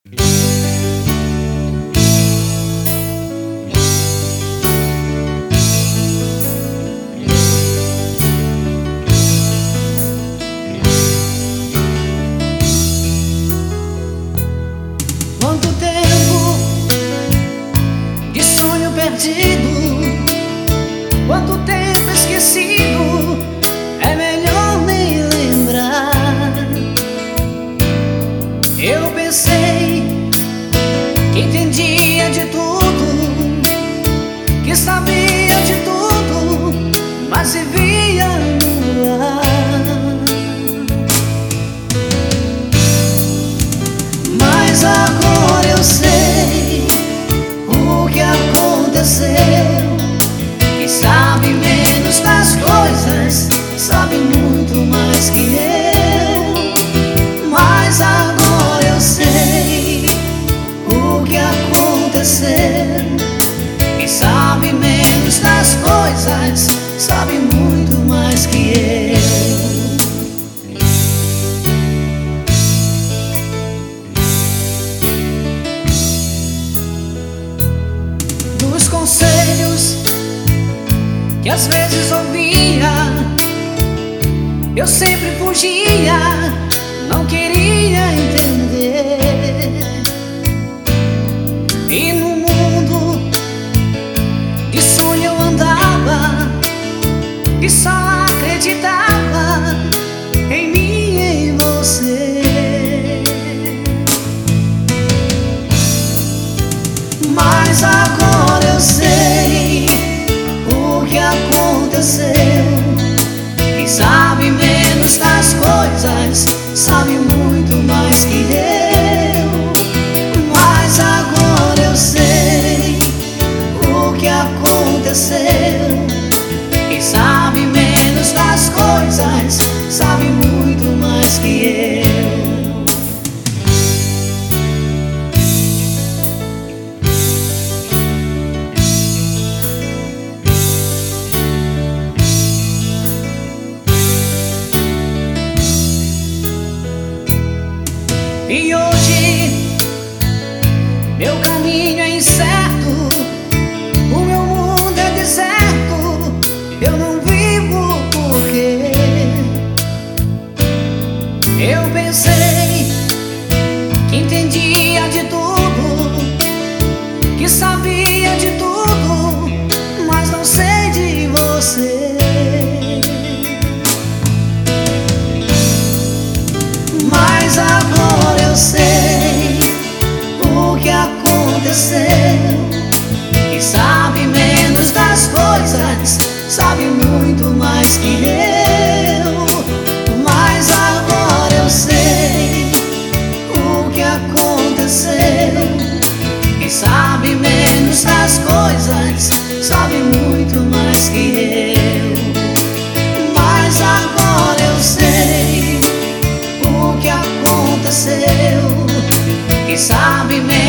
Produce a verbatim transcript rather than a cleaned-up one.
Quanto tempo de sonho perdido, quanto tempo esquecido, é melhor nem lembrar. Eu pensei que entendia de tudo, que sabia de tudo, mas vivia no ar. Mas agora eu sei o que aconteceu. Quem sabe menos das coisas sabe muito mais que eu. Mas agora eu sei o que aconteceu. Quem sabe menos das coisas sabe muito mais que eu. Dos conselhos que às vezes ouvia, eu sempre fugia, não queria entender. E no mundo de sonho eu andava, e só acreditava em mim e em você. Mas agora eu sei o que aconteceu. Quem sabe menos das coisas sabe muito mais que eu. Mas agora eu sei o que aconteceu. Quem sabe menos das coisas sabe muito mais que eu. E hoje meu caminho é incerto, o meu mundo é deserto, eu não vivo porque eu pensei que entendia de tudo, que sabia de tudo, mas não sei de você. Mas agora eu sei o que aconteceu. Quem sabe menos das coisas sabe muito mais que eu. Mas agora eu sei o que aconteceu. Quem sabe menos das coisas sabe muito mais que eu. Mas agora eu sei o que aconteceu. Quem sabe mesmo